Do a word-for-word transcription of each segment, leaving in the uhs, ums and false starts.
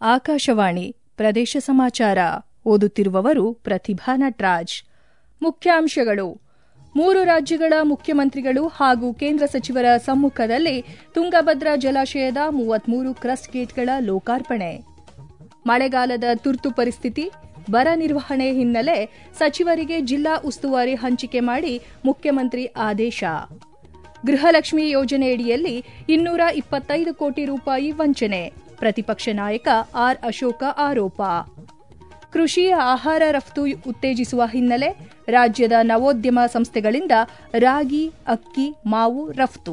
ಆಕಾಶವಾಣಿ ಪ್ರದೇಶ ಸಮಾಚಾರ ಓದುತ್ತಿರುವವರು ಪ್ರತಿಭಾ ನಟರಾಜ್. ಮುಖ್ಯಾಂಶಗಳು: ಮೂರು ರಾಜ್ಯಗಳ ಮುಖ್ಯಮಂತ್ರಿಗಳು ಹಾಗೂ ಕೇಂದ್ರ ಸಚಿವರ ಸಮ್ಮುಖದಲ್ಲಿ ತುಂಗಭದ್ರಾ ಜಲಾಶಯದ ಮೂವತ್ಮೂರು ಕ್ರಸ್ಟ್ ಗೇಟ್ಗಳ ಲೋಕಾರ್ಪಣೆ. ಮಳೆಗಾಲದ ತುರ್ತು ಪರಿಸ್ಥಿತಿ, ಬರ ನಿರ್ವಹಣೆ ಹಿನ್ನೆಲೆ ಸಚಿವರಿಗೆ ಜಿಲ್ಲಾ ಉಸ್ತುವಾರಿ ಹಂಚಿಕೆ ಮಾಡಿ ಮುಖ್ಯಮಂತ್ರಿ ಆದೇಶ. ಗೃಹಲಕ್ಷ್ಮಿ ಯೋಜನೆಯಡಿಯಲ್ಲಿ ಇನ್ನೂರ ಇಪ್ಪತ್ತೈದು ಕೋಟಿ ರೂಪಾಯಿ ವಂಚನೆ, ಪ್ರತಿಪಕ್ಷ ನಾಯಕ ಆರ್ ಅಶೋಕ ಆರೋಪ. ಕೃಷಿ ಆಹಾರ ರಫ್ತು ಉತ್ತೇಜಿಸುವ ಹಿನ್ನೆಲೆ ರಾಜ್ಯದ ನವೋದ್ಯಮ ಸಂಸ್ಥೆಗಳಿಂದ ರಾಗಿ, ಅಕ್ಕಿ, ಮಾವು ರಫ್ತು.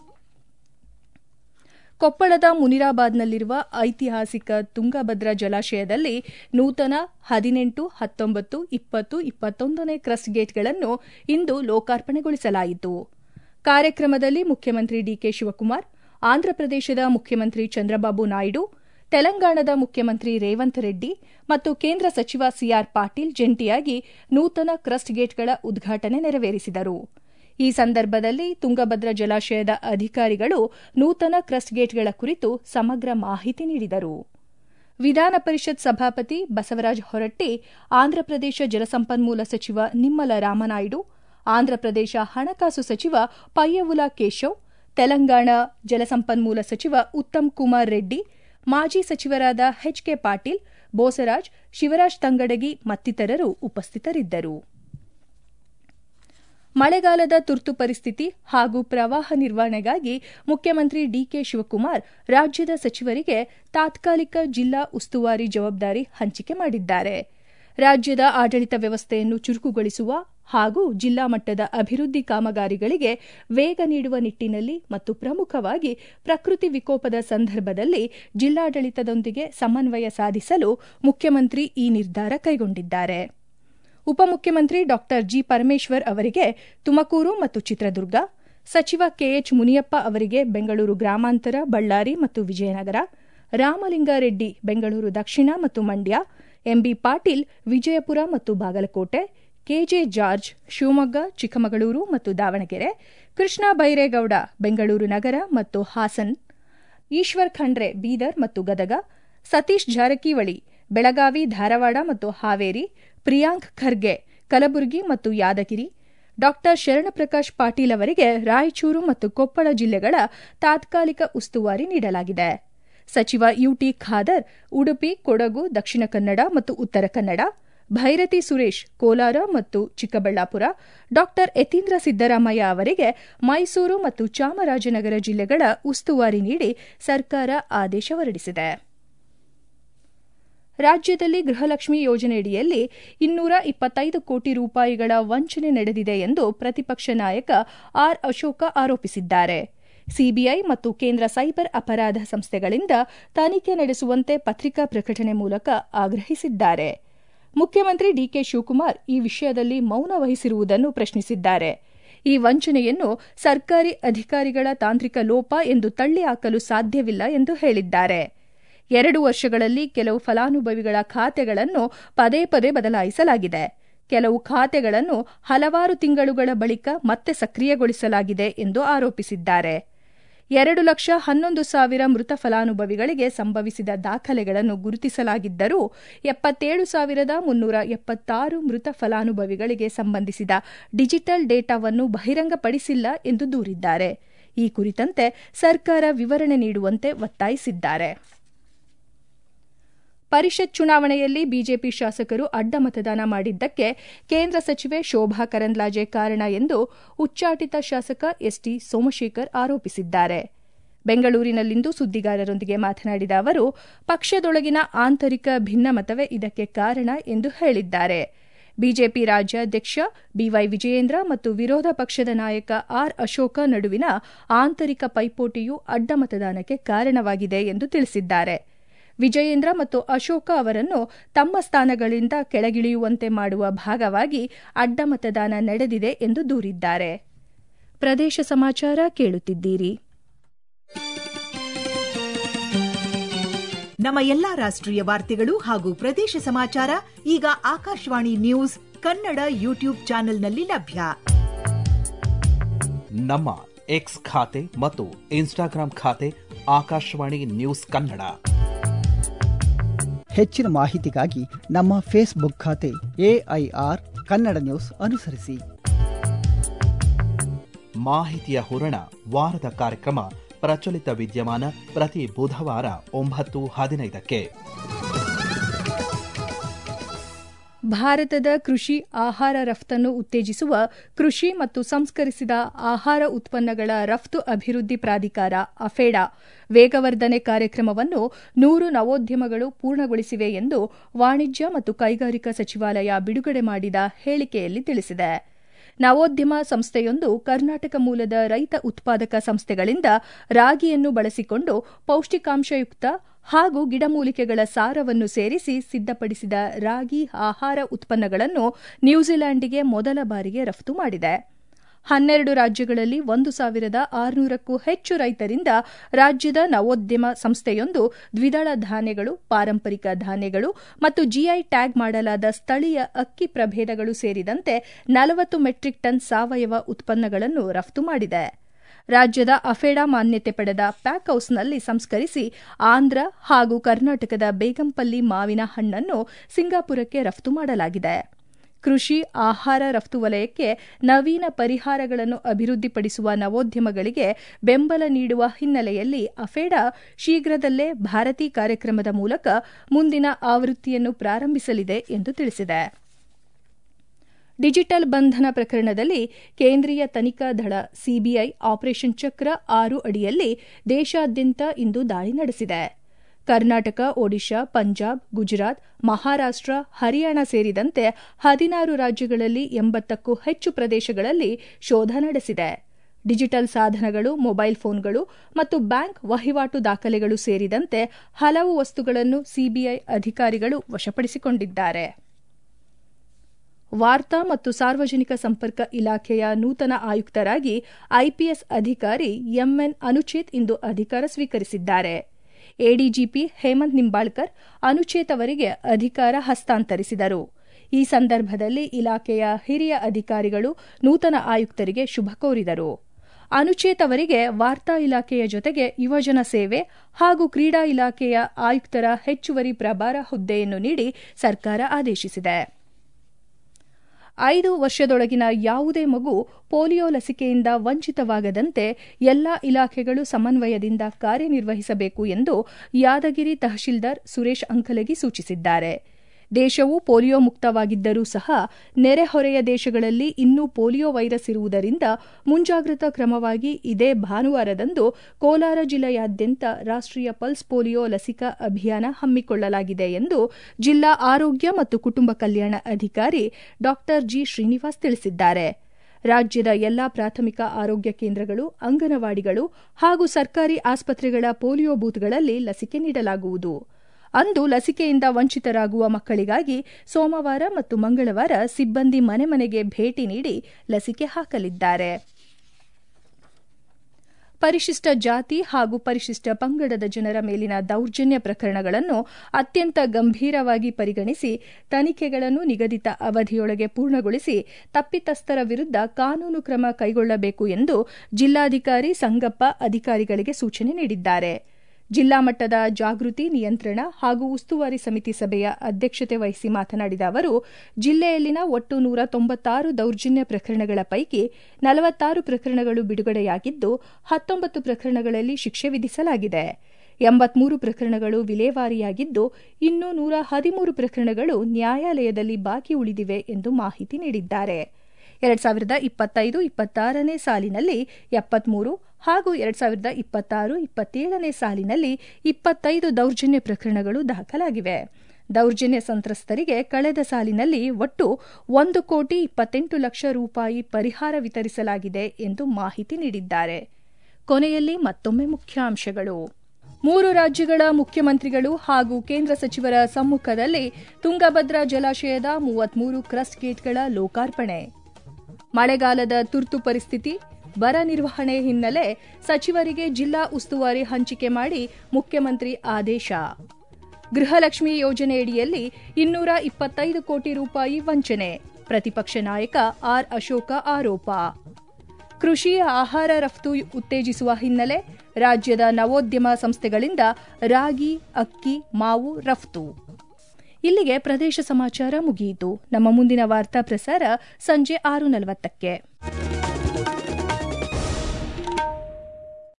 ಕೊಪ್ಪಳದ ಮುನಿರಾಬಾದ್ನಲ್ಲಿರುವ ಐತಿಹಾಸಿಕ ತುಂಗಭದ್ರಾ ಜಲಾಶಯದಲ್ಲಿ ನೂತನ ಹದಿನೆಂಟು, ಹತ್ತೊಂಬತ್ತು, ಇಪ್ಪತ್ತು, ಇಪ್ಪತ್ತೊಂದನೇ ಕ್ರಸ್ಟ್ ಗೇಟ್ಗಳನ್ನು ಇಂದು ಲೋಕಾರ್ಪಣೆಗೊಳಿಸಲಾಯಿತು. ಕಾರ್ಯಕ್ರಮದಲ್ಲಿ ಮುಖ್ಯಮಂತ್ರಿ ಡಿಕೆ ಶಿವಕುಮಾರ್, ಆಂಧ್ರಪ್ರದೇಶದ ಮುಖ್ಯಮಂತ್ರಿ ಚಂದ್ರಬಾಬು ನಾಯ್ಡು, ತೆಲಂಗಾಣದ ಮುಖ್ಯಮಂತ್ರಿ ರೇವಂತ್ ರೆಡ್ಡಿ ಮತ್ತು ಕೇಂದ್ರ ಸಚಿವ ಸಿಆರ್ ಪಾಟೀಲ್ ಜಂಟಿಯಾಗಿ ನೂತನ ಕ್ರಸ್ಟ್ ಗೇಟ್ಗಳ ಉದ್ಘಾಟನೆ ನೆರವೇರಿಸಿದರು. ಈ ಸಂದರ್ಭದಲ್ಲಿ ತುಂಗಭದ್ರಾ ಜಲಾಶಯದ ಅಧಿಕಾರಿಗಳು ನೂತನ ಕ್ರಸ್ಟ್ ಗೇಟ್ಗಳ ಕುರಿತು ಸಮಗ್ರ ಮಾಹಿತಿ ನೀಡಿದರು. ವಿಧಾನ ಪರಿಷತ್ ಸಭಾಪತಿ ಬಸವರಾಜ ಹೊರಟ್ಟಿ, ಆಂಧ್ರಪ್ರದೇಶ ಜಲಸಂಪನ್ಮೂಲ ಸಚಿವ ನಿಮ್ಮಲ ರಾಮನಾಯ್ಡು, ಆಂಧ್ರಪ್ರದೇಶ ಹಣಕಾಸು ಸಚಿವ ಪಯ್ಯವುಲ ಕೇಶವ್, ತೆಲಂಗಾಣ ಜಲಸಂಪನ್ಮೂಲ ಸಚಿವ ಉತ್ತಮ್ ಕುಮಾರ್ ರೆಡ್ಡಿ, ಮಾಜಿ ಸಚಿವರಾದ ಎಚ್ ಕೆ ಪಾಟೀಲ್, ಬೋಸರಾಜ್, ಶಿವರಾಜ್ ತಂಗಡಗಿ ಮತ್ತಿತರರು ಉಪಸ್ಥಿತರಿದ್ದರು. ಮಳೆಗಾಲದ ತುರ್ತು ಪರಿಸ್ಥಿತಿ ಹಾಗೂ ಪ್ರವಾಹ ನಿರ್ವಹಣೆಗಾಗಿ ಮುಖ್ಯಮಂತ್ರಿ ಡಿಕೆ ಶಿವಕುಮಾರ್ ರಾಜ್ಯದ ಸಚಿವರಿಗೆ ತಾತ್ಕಾಲಿಕ ಜಿಲ್ಲಾ ಉಸ್ತುವಾರಿ ಜವಾಬ್ದಾರಿ ಹಂಚಿಕೆ ಮಾಡಿದ್ದಾರೆ. ರಾಜ್ಯದ ಆಡಳಿತ ವ್ಯವಸ್ಥೆಯನ್ನು ಚುರುಕುಗೊಳಿಸುವ ಹಾಗೂ ಜಿಲ್ಲಾ ಮಟ್ಟದ ಅಭಿವೃದ್ಧಿ ಕಾಮಗಾರಿಗಳಿಗೆ ವೇಗ ನೀಡುವ ನಿಟ್ಟಿನಲ್ಲಿ ಮತ್ತು ಪ್ರಮುಖವಾಗಿ ಪ್ರಕೃತಿ ವಿಕೋಪದ ಸಂದರ್ಭದಲ್ಲಿ ಜಿಲ್ಲಾಡಳಿತದೊಂದಿಗೆ ಸಮನ್ವಯ ಸಾಧಿಸಲು ಮುಖ್ಯಮಂತ್ರಿ ಈ ನಿರ್ಧಾರ ಕೈಗೊಂಡಿದ್ದಾರೆ. ಉಪಮುಖ್ಯಮಂತ್ರಿ ಡಾ ಜಿ ಪರಮೇಶ್ವರ್ ಅವರಿಗೆ ತುಮಕೂರು ಮತ್ತು ಚಿತ್ರದುರ್ಗ, ಸಚಿವ ಕೆಎಚ್ ಮುನಿಯಪ್ಪ ಅವರಿಗೆ ಬೆಂಗಳೂರು ಗ್ರಾಮಾಂತರ, ಬಳ್ಳಾರಿ ಮತ್ತು ವಿಜಯನಗರ, ರಾಮಲಿಂಗಾರೆಡ್ಡಿ ಬೆಂಗಳೂರು ದಕ್ಷಿಣ ಮತ್ತು ಮಂಡ್ಯ, ಎಂಬಿ ಪಾಟೀಲ್ ವಿಜಯಪುರ ಮತ್ತು ಬಾಗಲಕೋಟೆ, ಕೆಜೆ ಜಾರ್ಜ್ ಶಿವಮೊಗ್ಗ, ಚಿಕ್ಕಮಗಳೂರು ಮತ್ತು ದಾವಣಗೆರೆ, ಕೃಷ್ಣ ಬೈರೇಗೌಡ ಬೆಂಗಳೂರು ನಗರ ಮತ್ತು ಹಾಸನ್, ಈಶ್ವರ್ ಖಂಡ್ರೆ ಬೀದರ್ ಮತ್ತು ಗದಗ, ಸತೀಶ್ ಜಾರಕಿಹೊಳಿ ಬೆಳಗಾವಿ, ಧಾರವಾಡ ಮತ್ತು ಹಾವೇರಿ, ಪ್ರಿಯಾಂಕ್ ಖರ್ಗೆ ಕಲಬುರಗಿ ಮತ್ತು ಯಾದಗಿರಿ, ಡಾ ಶರಣಪ್ರಕಾಶ್ ಪಾಟೀಲ್ ಅವರಿಗೆ ರಾಯಚೂರು ಮತ್ತು ಕೊಪ್ಪಳ ಜಿಲ್ಲೆಗಳ ತಾತ್ಕಾಲಿಕ ಉಸ್ತುವಾರಿ ನೀಡಲಾಗಿದೆ. ಸಚಿವ ಯುಟಿ ಖಾದರ್ ಉಡುಪಿ, ಕೊಡಗು, ದಕ್ಷಿಣ ಕನ್ನಡ ಮತ್ತು ಉತ್ತರ ಕನ್ನಡ, ಭೈರತಿ ಸುರೇಶ್ ಕೋಲಾರ ಮತ್ತು ಚಿಕ್ಕಬಳ್ಳಾಪುರ, ಡಾ ಯತೀಂದ್ರ ಸಿದ್ದರಾಮಯ್ಯ ಅವರಿಗೆ ಮೈಸೂರು ಮತ್ತು ಚಾಮರಾಜನಗರ ಜಿಲ್ಲೆಗಳ ಉಸ್ತುವಾರಿ ನೀಡಿ ಸರ್ಕಾರ ಆದೇಶ ಹೊರಡಿಸಿದೆ. ರಾಜ್ಯದಲ್ಲಿ ಗೃಹಲಕ್ಷ್ಮಿ ಯೋಜನೆಯಡಿಯಲ್ಲಿ ಇನ್ನೂರ ಇಪ್ಪತ್ತೈದು ಕೋಟಿ ರೂಪಾಯಿಗಳ ವಂಚನೆ ನಡೆದಿದೆ ಎಂದು ಪ್ರತಿಪಕ್ಷ ನಾಯಕ ಆರ್ ಅಶೋಕ ಆರೋಪಿಸಿದ್ದಾರೆ. ಸಿಬಿಐ ಮತ್ತು ಕೇಂದ್ರ ಸೈಬರ್ ಅಪರಾಧ ಸಂಸ್ಥೆಗಳಿಂದ ತನಿಖೆ ನಡೆಸುವಂತೆ ಪತ್ರಿಕಾ ಪ್ರಕಟಣೆ ಮೂಲಕ ಆಗ್ರಹಿಸಿದ್ದಾರೆ. ಮುಖ್ಯಮಂತ್ರಿ ಡಿಕೆ ಶಿವಕುಮಾರ್ ಈ ವಿಷಯದಲ್ಲಿ ಮೌನ ವಹಿಸಿರುವುದನ್ನು ಪ್ರಶ್ನಿಸಿದ್ದಾರೆ. ಈ ವಂಚನೆಯನ್ನು ಸರ್ಕಾರಿ ಅಧಿಕಾರಿಗಳ ತಾಂತ್ರಿಕ ಲೋಪ ಎಂದು ತಳ್ಳಿಹಾಕಲು ಸಾಧ್ಯವಿಲ್ಲ ಎಂದು ಹೇಳಿದ್ದಾರೆ. ಎರಡು ವರ್ಷಗಳಲ್ಲಿ ಕೆಲವು ಫಲಾನುಭವಿಗಳ ಖಾತೆಗಳನ್ನು ಪದೇ ಪದೇ ಬದಲಾಯಿಸಲಾಗಿದೆ. ಕೆಲವು ಖಾತೆಗಳನ್ನು ಹಲವಾರು ತಿಂಗಳುಗಳ ಬಳಿಕ ಮತ್ತೆ ಸಕ್ರಿಯಗೊಳಿಸಲಾಗಿದೆ ಎಂದು ಆರೋಪಿಸಿದ್ದಾರೆ. ಎರಡು ಲಕ್ಷ ಹನ್ನೊಂದು ಸಾವಿರ ಮೃತ ಫಲಾನುಭವಿಗಳಿಗೆ ಸಂಭವಿಸಿದ ದಾಖಲೆಗಳನ್ನು ಗುರುತಿಸಲಾಗಿದ್ದರೂ ಎಪ್ಪತ್ತೇಳು ಸಾವಿರದ ಮುನ್ನೂರ ಎಪ್ಪತ್ತಾರು ಮೃತ ಫಲಾನುಭವಿಗಳಿಗೆ ಸಂಬಂಧಿಸಿದ ಡಿಜಿಟಲ್ ಡೇಟಾವನ್ನು ಬಹಿರಂಗಪಡಿಸಿಲ್ಲ ಎಂದು ದೂರಿದ್ದಾರೆ. ಈ ಕುರಿತಂತೆ ಸರ್ಕಾರ ವಿವರಣೆ ನೀಡುವಂತೆ ಒತ್ತಾಯಿಸಿದ್ದಾರೆ. ಪರಿಷತ್ ಚುನಾವಣೆಯಲ್ಲಿ ಬಿಜೆಪಿ ಶಾಸಕರು ಅಡ್ಡ ಮತದಾನ ಮಾಡಿದ್ದಕ್ಕೆ ಕೇಂದ್ರ ಸಚಿವೆ ಶೋಭಾ ಕರಂದ್ಲಾಜೆ ಕಾರಣ ಎಂದು ಉಚ್ಚಾಟಿತ ಶಾಸಕ ಎಸ್ಟಿ ಸೋಮಶೇಖರ್ ಆರೋಪಿಸಿದ್ದಾರೆ. ಬೆಂಗಳೂರಿನಲ್ಲಿಂದು ಸುದ್ದಿಗಾರರೊಂದಿಗೆ ಮಾತನಾಡಿದ ಅವರು, ಪಕ್ಷದೊಳಗಿನ ಆಂತರಿಕ ಭಿನ್ನಮತವೇ ಇದಕ್ಕೆ ಕಾರಣ ಎಂದು ಹೇಳಿದ್ದಾರೆ. ಬಿಜೆಪಿ ರಾಜ್ಯಾಧ್ಯಕ್ಷ ಬಿವೈ ವಿಜಯೇಂದ್ರ ಮತ್ತು ವಿರೋಧ ಪಕ್ಷದ ನಾಯಕ ಆರ್ ಅಶೋಕ ನಡುವಿನ ಆಂತರಿಕ ಪೈಪೋಟಿಯು ಅಡ್ಡ ಮತದಾನಕ್ಕೆ ಕಾರಣವಾಗಿದೆ ಎಂದು ತಿಳಿಸಿದ್ದಾರೆ. ವಿಜಯೇಂದ್ರ ಮತ್ತು ಅಶೋಕ ಅವರನ್ನು ತಮ್ಮ ಸ್ಥಾನಗಳಿಂದ ಕೆಳಗಿಳಿಯುವಂತೆ ಮಾಡುವ ಭಾಗವಾಗಿ ಅಡ್ಡ ಮತದಾನ ನಡೆದಿದೆ ಎಂದು ದೂರಿದ್ದಾರೆ. ಪ್ರದೇಶ ಸಮಾಚಾರ ಕೇಳುತ್ತಿದ್ದೀರಿ. ನಮ್ಮ ಎಲ್ಲಾ ರಾಷ್ಟ್ರೀಯ ವಾರ್ತೆಗಳು ಹಾಗೂ ಪ್ರದೇಶ ಸಮಾಚಾರ ಈಗ ಆಕಾಶವಾಣಿ ನ್ಯೂಸ್ ಕನ್ನಡ ಯೂಟ್ಯೂಬ್ ಚಾನೆಲ್ನಲ್ಲಿ ಲಭ್ಯ. ನಮ್ಮ ಎಕ್ಸ್ ಖಾತೆ ಮತ್ತು ಇನ್ಸ್ಟಾಗ್ರಾಂ ಖಾತೆ ಆಕಾಶವಾಣಿ ನ್ಯೂಸ್ ಕನ್ನಡ. ಹೆಚ್ಚಿನ ಮಾಹಿತಿಗಾಗಿ ನಮ್ಮ ಫೇಸ್ಬುಕ್ ಖಾತೆ ಎಐಆರ್ ಕನ್ನಡ ನ್ಯೂಸ್ ಅನುಸರಿಸಿ. ಮಾಹಿತಿಯ ಹೂರಣ ವಾರದ ಕಾರ್ಯಕ್ರಮ ಪ್ರಚಲಿತ ವಿದ್ಯಮಾನ ಪ್ರತಿ ಬುಧವಾರ ಒಂಬತ್ತು ಹದಿನೈದಕ್ಕೆ. ಭಾರತದ ಕೃಷಿ ಆಹಾರ ರಫ್ತನ್ನು ಉತ್ತೇಜಿಸುವ ಕೃಷಿ ಮತ್ತು ಸಂಸ್ಕರಿಸಿದ ಆಹಾರ ಉತ್ಪನ್ನಗಳ ರಫ್ತು ಅಭಿವೃದ್ಧಿ ಪ್ರಾಧಿಕಾರ ಅಫೇಡಾ ವೇಗವರ್ಧನೆ ಕಾರ್ಯಕ್ರಮವನ್ನು ನೂರು ನವೋದ್ಯಮಗಳು ಪೂರ್ಣಗೊಳಿಸಿವೆ ಎಂದು ವಾಣಿಜ್ಯ ಮತ್ತು ಕೈಗಾರಿಕಾ ಸಚಿವಾಲಯ ಬಿಡುಗಡೆ ಮಾಡಿದ ಹೇಳಿಕೆಯಲ್ಲಿ ತಿಳಿಸಿದೆ. ನವೋದ್ಯಮ ಸಂಸ್ಥೆಯೊಂದು ಕರ್ನಾಟಕ ಮೂಲದ ರೈತ ಉತ್ಪಾದಕ ಸಂಸ್ಥೆಗಳಿಂದ ರಾಗಿಯನ್ನು ಬಳಸಿಕೊಂಡು ಪೌಷ್ಟಿಕಾಂಶಯುಕ್ತ ಹಾಗೂ ಗಿಡಮೂಲಿಕೆಗಳ ಸಾರವನ್ನು ಸೇರಿಸಿ ಸಿದ್ಧಪಡಿಸಿದ ರಾಗಿ ಆಹಾರ ಉತ್ಪನ್ನಗಳನ್ನು ನ್ಯೂಜಿಲೆಂಡ್ಗೆ ಮೊದಲ ಬಾರಿಗೆ ರಫ್ತು ಮಾಡಿದೆ. ಹನ್ನೆರಡು ರಾಜ್ಯಗಳಲ್ಲಿ ಒಂದು ಸಾವಿರದ ಆರುನೂರಕ್ಕೂ ಹೆಚ್ಚು ರೈತರಿಂದ ರಾಜ್ಯದ ನವೋದ್ಯಮ ಸಂಸ್ಥೆಯೊಂದು ದ್ವಿದಳ ಧಾನ್ಯಗಳು, ಪಾರಂಪರಿಕ ಧಾನ್ಯಗಳು ಮತ್ತು ಜಿಐ ಟ್ಯಾಗ್ ಮಾಡಲಾದ ಸ್ಥಳೀಯ ಅಕ್ಕಿ ಪ್ರಭೇದಗಳು ಸೇರಿದಂತೆ ನಲವತ್ತು ಮೆಟ್ರಿಕ್ ಟನ್ ಸಾವಯವ ಉತ್ಪನ್ನಗಳನ್ನು ರಫ್ತು ಮಾಡಿದೆ. ರಾಜ್ಯದ ಅಫೇಡಾ ಮಾನ್ಯತೆ ಪಡೆದ ಪ್ಯಾಕ್ ಹೌಸ್ನಲ್ಲಿ ಸಂಸ್ಕರಿಸಿ ಆಂಧ್ರ ಹಾಗೂ ಕರ್ನಾಟಕದ ಬೇಗಂಪಲ್ಲಿ ಮಾವಿನ ಹಣ್ಣನ್ನು ಸಿಂಗಾಪುರಕ್ಕೆ ರಫ್ತು ಮಾಡಲಾಗಿದೆ. ಕೃಷಿ ಆಹಾರ ರಫ್ತು ವಲಯಕ್ಕೆ ನವೀನ ಪರಿಹಾರಗಳನ್ನು ಅಭಿವೃದ್ಧಿಪಡಿಸುವ ನವೋದ್ಯಮಗಳಿಗೆ ಬೆಂಬಲ ನೀಡುವ ಹಿನ್ನೆಲೆಯಲ್ಲಿ ಅಫೇಡಾ ಶೀಘ್ರದಲ್ಲೇ ಭಾರತಿ ಕಾರ್ಯಕ್ರಮದ ಮೂಲಕ ಮುಂದಿನ ಆವೃತ್ತಿಯನ್ನು ಪ್ರಾರಂಭಿಸಲಿದೆ ಎಂದು ತಿಳಿಸಿದೆ. ಡಿಜಿಟಲ್ ಬಂಧನ ಪ್ರಕರಣದಲ್ಲಿ ಕೇಂದ್ರೀಯ ತನಿಖಾ ದಳ ಸಿಬಿಐ ಆಪರೇಷನ್ ಚಕ್ರ ಆರು ಅಡಿಯಲ್ಲಿ ದೇಶಾದ್ಯಂತ ಇಂದು ದಾಳಿ ನಡೆಸಿದೆ. ಕರ್ನಾಟಕ, ಒಡಿಶಾ, ಪಂಜಾಬ್, ಗುಜರಾತ್, ಮಹಾರಾಷ್ಟ್ರ, ಹರಿಯಾಣ ಸೇರಿದಂತೆ ಹದಿನಾರು ರಾಜ್ಯಗಳಲ್ಲಿ ಎಂಬತ್ತಕ್ಕೂ ಹೆಚ್ಚು ಪ್ರದೇಶಗಳಲ್ಲಿ ಶೋಧ ನಡೆಸಿದೆ. ಡಿಜಿಟಲ್ ಸಾಧನಗಳು, ಮೊಬೈಲ್ ಫೋನ್ಗಳು ಮತ್ತು ಬ್ಯಾಂಕ್ ವಹಿವಾಟು ದಾಖಲೆಗಳು ಸೇರಿದಂತೆ ಹಲವು ವಸ್ತುಗಳನ್ನು ಸಿಬಿಐ ಅಧಿಕಾರಿಗಳು ವಶಪಡಿಸಿಕೊಂಡಿದ್ದಾರೆ. ವಾರ್ತಾ ಮತ್ತು ಸಾರ್ವಜನಿಕ ಸಂಪರ್ಕ ಇಲಾಖೆಯ ನೂತನ ಆಯುಕ್ತರಾಗಿ ಐಪಿಎಸ್ ಅಧಿಕಾರಿ ಎಂಎನ್ ಅನುಚೇತ್ ಇಂದು ಅಧಿಕಾರ ಸ್ವೀಕರಿಸಿದ್ದಾರೆ. ಎಡಿಜಿಪಿ ಹೇಮಂತ್ ನಿಂಬಾಳ್ಕರ್ ಅನುಚೇತ್ ಅವರಿಗೆ ಅಧಿಕಾರ ಹಸ್ತಾಂತರಿಸಿದರು. ಈ ಸಂದರ್ಭದಲ್ಲಿ ಇಲಾಖೆಯ ಹಿರಿಯ ಅಧಿಕಾರಿಗಳು ನೂತನ ಆಯುಕ್ತರಿಗೆ ಶುಭ ಕೋರಿದರು. ಅನುಚೇತ್ ಅವರಿಗೆ ವಾರ್ತಾ ಇಲಾಖೆಯ ಜೊತೆಗೆ ಯುವಜನ ಸೇವೆ ಹಾಗೂ ಕ್ರೀಡಾ ಇಲಾಖೆಯ ಆಯುಕ್ತರ ಹೆಚ್ಚುವರಿ ಪ್ರಭಾರ ಹುದ್ದೆಯನ್ನು ನೀಡಿ ಸರ್ಕಾರ ಆದೇಶಿಸಿದೆ. ಐದು ವರ್ಷದೊಳಗಿನ ಯಾವುದೇ ಮಗು ಪೋಲಿಯೋ ಲಸಿಕೆಯಿಂದ ವಂಚಿತವಾಗದಂತೆ ಎಲ್ಲಾ ಇಲಾಖೆಗಳು ಸಮನ್ವಯದಿಂದ ಕಾರ್ಯನಿರ್ವಹಿಸಬೇಕು ಎಂದು ಯಾದಗಿರಿ ತಹಶೀಲ್ದಾರ್ ಸುರೇಶ್ ಅಂಕಲಗಿ ಸೂಚಿಸಿದ್ದಾರೆ. ದೇಶವು ಪೋಲಿಯೋ ಮುಕ್ತವಾಗಿದ್ದರೂ ಸಹ ನೆರೆಹೊರೆಯ ದೇಶಗಳಲ್ಲಿ ಇನ್ನೂ ಪೋಲಿಯೋ ವೈರಸ್ ಇರುವುದರಿಂದ ಮುಂಜಾಗ್ರತಾ ಕ್ರಮವಾಗಿ ಇದೇ ಭಾನುವಾರದಂದು ಕೋಲಾರ ಜಿಲ್ಲೆಯಾದ್ಯಂತ ರಾಷ್ಟ್ರೀಯ ಪಲ್ಸ್ ಪೋಲಿಯೋ ಲಸಿಕಾ ಅಭಿಯಾನ ಹಮ್ಮಿಕೊಳ್ಳಲಾಗಿದೆ ಎಂದು ಜಿಲ್ಲಾ ಆರೋಗ್ಯ ಮತ್ತು ಕುಟುಂಬ ಕಲ್ಯಾಣ ಅಧಿಕಾರಿ ಡಾ ಜಿ ಶ್ರೀನಿವಾಸ್ ತಿಳಿಸಿದ್ದಾರೆ. ರಾಜ್ಯದ ಎಲ್ಲಾ ಪ್ರಾಥಮಿಕ ಆರೋಗ್ಯ ಕೇಂದ್ರಗಳು, ಅಂಗನವಾಡಿಗಳು ಹಾಗೂ ಸರ್ಕಾರಿ ಆಸ್ಪತ್ರೆಗಳ ಪೋಲಿಯೋ ಬೂತ್ಗಳಲ್ಲಿ ಲಸಿಕೆ ನೀಡಲಾಗುವುದು. ಅಂದು ಲಸಿಕೆಯಿಂದ ವಂಚಿತರಾಗುವ ಮಕ್ಕಳಿಗಾಗಿ ಸೋಮವಾರ ಮತ್ತು ಮಂಗಳವಾರ ಸಿಬ್ಬಂದಿ ಮನೆ ಮನೆಗೆ ಭೇಟಿ ನೀಡಿ ಲಸಿಕೆ ಹಾಕಲಿದ್ದಾರೆ. ಪರಿಶಿಷ್ಟ ಜಾತಿ ಹಾಗೂ ಪರಿಶಿಷ್ಟ ಪಂಗಡದ ಜನರ ಮೇಲಿನ ದೌರ್ಜನ್ಯ ಪ್ರಕರಣಗಳನ್ನು ಅತ್ಯಂತ ಗಂಭೀರವಾಗಿ ಪರಿಗಣಿಸಿ ತನಿಖೆಗಳನ್ನು ನಿಗದಿತ ಅವಧಿಯೊಳಗೆ ಪೂರ್ಣಗೊಳಿಸಿ ತಪ್ಪಿತಸ್ಥರ ವಿರುದ್ಧ ಕಾನೂನು ಕ್ರಮ ಕೈಗೊಳ್ಳಬೇಕು ಎಂದು ಜಿಲ್ಲಾಧಿಕಾರಿ ಸಂಗಪ್ಪ ಅಧಿಕಾರಿಗಳಿಗೆ ಸೂಚನೆ ನೀಡಿದ್ದಾರೆ. ಜಿಲ್ಲಾ ಮಟ್ಟದ ಜಾಗೃತಿ ನಿಯಂತ್ರಣ ಹಾಗೂ ಉಸ್ತುವಾರಿ ಸಮಿತಿ ಸಭೆಯ ಅಧ್ಯಕ್ಷತೆ ವಹಿಸಿ ಮಾತನಾಡಿದ ಅವರು, ಜಿಲ್ಲೆಯಲ್ಲಿನ ಒಟ್ಟು ನೂರ ತೊಂಬತ್ತಾರು ದೌರ್ಜನ್ಯ ಪ್ರಕರಣಗಳ ಪೈಕಿ ನಲವತ್ತಾರು ಪ್ರಕರಣಗಳು ಬಿಡುಗಡೆಯಾಗಿದ್ದು, ಹತ್ತೊಂಬತ್ತು ಪ್ರಕರಣಗಳಲ್ಲಿ ಶಿಕ್ಷೆ ವಿಧಿಸಲಾಗಿದೆ. ಎಂಬತ್ಮೂರು ಪ್ರಕರಣಗಳು ವಿಲೇವಾರಿಯಾಗಿದ್ದು, ಇನ್ನೂ ನೂರ ಹದಿಮೂರು ಪ್ರಕರಣಗಳು ನ್ಯಾಯಾಲಯದಲ್ಲಿ ಬಾಕಿ ಉಳಿದಿವೆ ಎಂದು ಮಾಹಿತಿ ನೀಡಿದ್ದಾರೆ. ಎರಡ್ ಸಾವಿರದ ಇಪ್ಪತ್ತೈದು ಇಪ್ಪತ್ತಾರನೇ ಸಾಲಿನಲ್ಲಿ ಎಪ್ಪತ್ಮೂರು ಹಾಗೂ ಎರಡ್ ಸಾವಿರದ ಇಪ್ಪತ್ತಾರು ಇಪ್ಪತ್ತೇಳನೇ ಸಾಲಿನಲ್ಲಿ ಇಪ್ಪತ್ತೈದು ದೌರ್ಜನ್ಯ ಪ್ರಕರಣಗಳು ದಾಖಲಾಗಿವೆ. ದೌರ್ಜನ್ಯ ಸಂತ್ರಸ್ತರಿಗೆ ಕಳೆದ ಸಾಲಿನಲ್ಲಿ ಒಟ್ಟು ಒಂದು ಕೋಟಿ ಇಪ್ಪತ್ತೆಂಟು ಲಕ್ಷ ರೂಪಾಯಿ ಪರಿಹಾರ ವಿತರಿಸಲಾಗಿದೆ ಎಂದು ಮಾಹಿತಿ ನೀಡಿದ್ದಾರೆ. ಕೊನೆಯಲ್ಲಿ ಮತ್ತೊಮ್ಮೆ ಮುಖ್ಯಾಂಶಗಳು. ಮೂರು ರಾಜ್ಯಗಳ ಮುಖ್ಯಮಂತ್ರಿಗಳು ಹಾಗೂ ಕೇಂದ್ರ ಸಚಿವರ ಸಮ್ಮುಖದಲ್ಲಿ ತುಂಗಭದ್ರಾ ಜಲಾಶಯದ ಮೂವತ್ಮೂರು ಕ್ರಸ್ಟ್ ಗೇಟ್ಗಳ ಲೋಕಾರ್ಪಣೆ. ಮಳೆಗಾಲದ ತುರ್ತು ಪರಿಸ್ಥಿತಿ, ಬರ ನಿರ್ವಹಣೆ ಹಿನ್ನೆಲೆ ಸಚಿವರಿಗೆ ಜಿಲ್ಲಾ ಉಸ್ತುವಾರಿ ಹಂಚಿಕೆ ಮಾಡಿ ಮುಖ್ಯಮಂತ್ರಿ ಆದೇಶ. ಗೃಹಲಕ್ಷ್ಮಿ ಯೋಜನೆಯಡಿಯಲ್ಲಿ ಇನ್ನೂರ ಇಪ್ಪತ್ತೈದು ಕೋಟಿ ರೂಪಾಯಿ ವಂಚನೆ, ಪ್ರತಿಪಕ್ಷ ನಾಯಕ ಆರ್ ಅಶೋಕ ಆರೋಪ. ಕೃಷಿ ಆಹಾರ ರಫ್ತು ಉತ್ತೇಜಿಸುವ ಹಿನ್ನೆಲೆ ರಾಜ್ಯದ ನವೋದ್ಯಮ ಸಂಸ್ಥೆಗಳಿಂದ ರಾಗಿ, ಅಕ್ಕಿ, ಮಾವು ರಫ್ತು. ಇಲ್ಲಿಗೆ ಪ್ರದೇಶ ಸಮಾಚಾರ ಮುಗಿಯಿತು. ನಮ್ಮ ಮುಂದಿನ ವಾರ್ತಾ ಪ್ರಸಾರ ಸಂಜೆ ಆರು ನಲವತ್ತಕ್ಕೆ.